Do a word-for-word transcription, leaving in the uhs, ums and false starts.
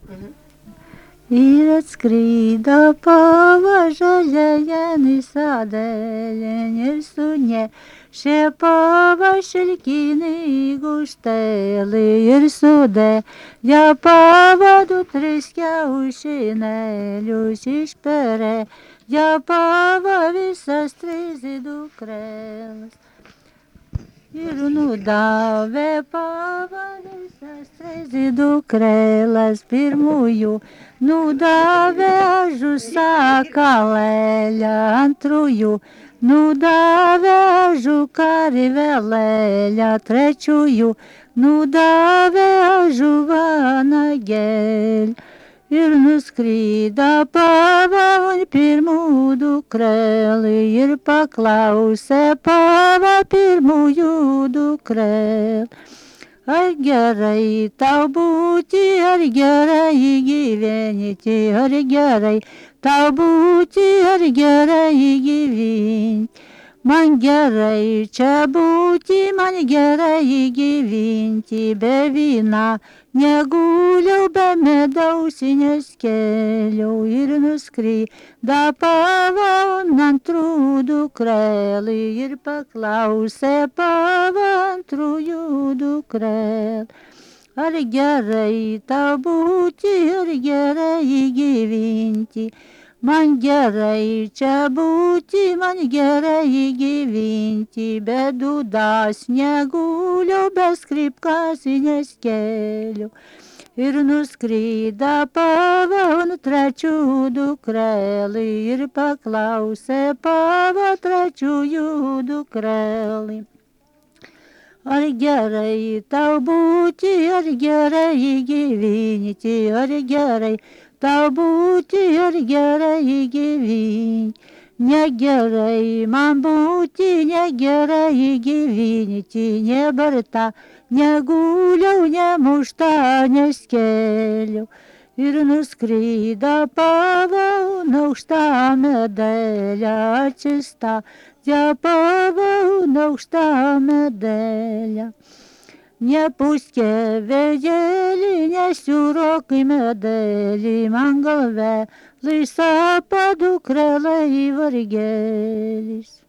Ir atskrido pavažalėje sadelėn ir sunešė pavašilkinį guštelį ir sudėjo pavadu tris kiaušinėlius išperė, jo pava visas tris dukreles. Ir nudavė pava visas tris dukreles pirmųjų, nudavė ažu sakalėlę antrųjų, nudavė ažu karvelėlę trečiųjų, nudavė ažu vanagėlę. Ir nuskrido pava pirmų dukrelį ir paklausė pava pirmųjų dukrelį. Ar gerai tau būti, ar gerai gyventi, ar gerai tau būti, ar gerai gyventi. Man gerai čia būti, man gerai gyventi, be vyna neguliau, be medaus neskėliau. Ir nuskrido pava antrų dukrelį ir paklausė pava antrųjų dukrelį. Ar gerai tau būti, ar gerai gyventi, man gerai čia būti, man gerai gyventi, be dūdas neguliau, be skripkas neskėliau. Ir nuskrido pava ant trečių dukrelį ir paklausė pava trečiųjų dukrelį. Ar gerai tau būti, ar gerai gyventi, ar gerai tau būti, ar gerai gyventi. Negerai man būti, negerai gyventi, nebarta, neguliau, nemušta, neskėliau. Ir nuskrido pava aukšta medelė atsista, ja pava aukšta medelė. Nepūskė vėjelį, nesiūrok į medelį, man galvelį sapa dukrelai vargelis.